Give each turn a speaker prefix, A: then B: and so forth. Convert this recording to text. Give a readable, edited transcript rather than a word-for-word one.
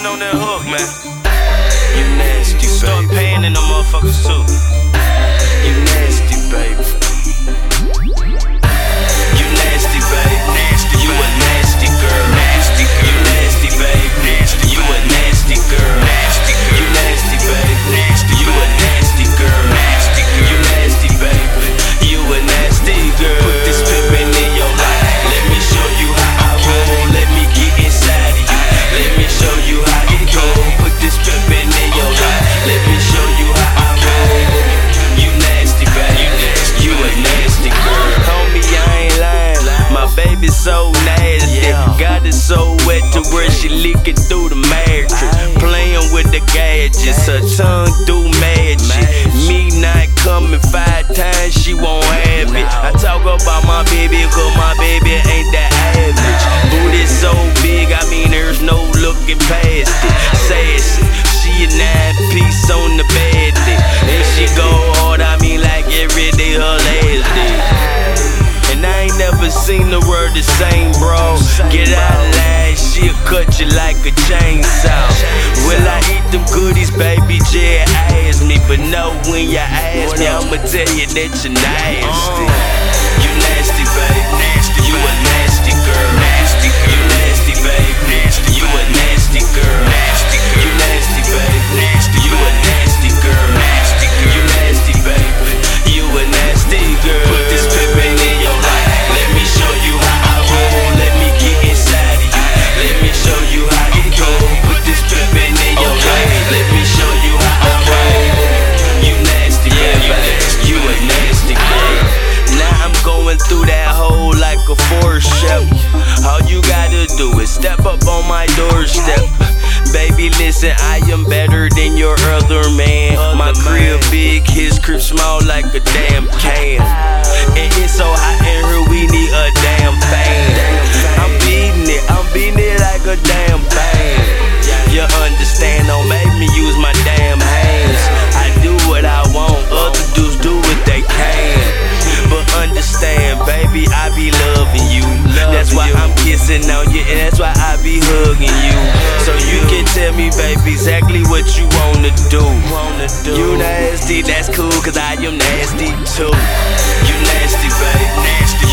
A: paying on that hook, man. You nasty, baby. Start paying in them motherfuckers too. You nasty, baby. You nasty, baby. Nasty, you a nasty girl. Nasty girl. You nasty, baby. Nasty, you a nasty girl. Nasty girl. You nasty, baby. Nasty, you a nasty girl. Nasty girl. You nasty, baby. You a nasty girl. Put this pimpin' in your life. Let me show you how I roll. Let me get inside of you. Let me show you how it go. Put this pimpin' in your life. Let me show you how I roll. You nasty, baby. You a nasty girl. Homie, I ain't lying. My baby's so nasty. Got it so wet to where she leaking through the mattress. Playing with the gadgets. Her tongue do magic. Me not coming 5 times, she won't have it. I talk about my baby, cause my baby ain't that average. Booty so big, I mean there's no looking past it. Sassy, she a 9-piece on the bed. And she go hard, I mean like every day her last day. And I ain't never seen the word the same, bro. Get out of line, she'll cut you like a chainsaw. Will I eat them goodies, baby? Just ask me. But no, when you ask me, I'ma tell you that you're nasty. You nasty, babe. You a nasty girl. Nasty girl. You nasty, babe. You a nasty girl. Nasty girl. You nasty, babe. You a nasty girl. Nasty girl. You nasty, babe. You a nasty girl. Put this pimpin' in your life. Let me show you how I roll. Let me get inside of you. Let me show you how it go. Put this pimpin' in your life. Let me show you how I roll. You nasty, baby. You a nasty girl. Now I'm going through that hole like a force chef. All you gotta do is step up on my doorstep. Baby, listen, I am better than your other man. My crib big, his crib small like a damn can. And it's so hot in here, we need a damn fan. I'm beating it like a damn band. You understand, don't make me use my damn hands. I do what I want, other dudes do what they can. But understand, baby, I be loving you. That's why I'm kissing on you, and that's why I be hugging you. So you can tell me, baby, exactly what you wanna do. You nasty, that's cool, cause I am nasty too. You nasty, babe.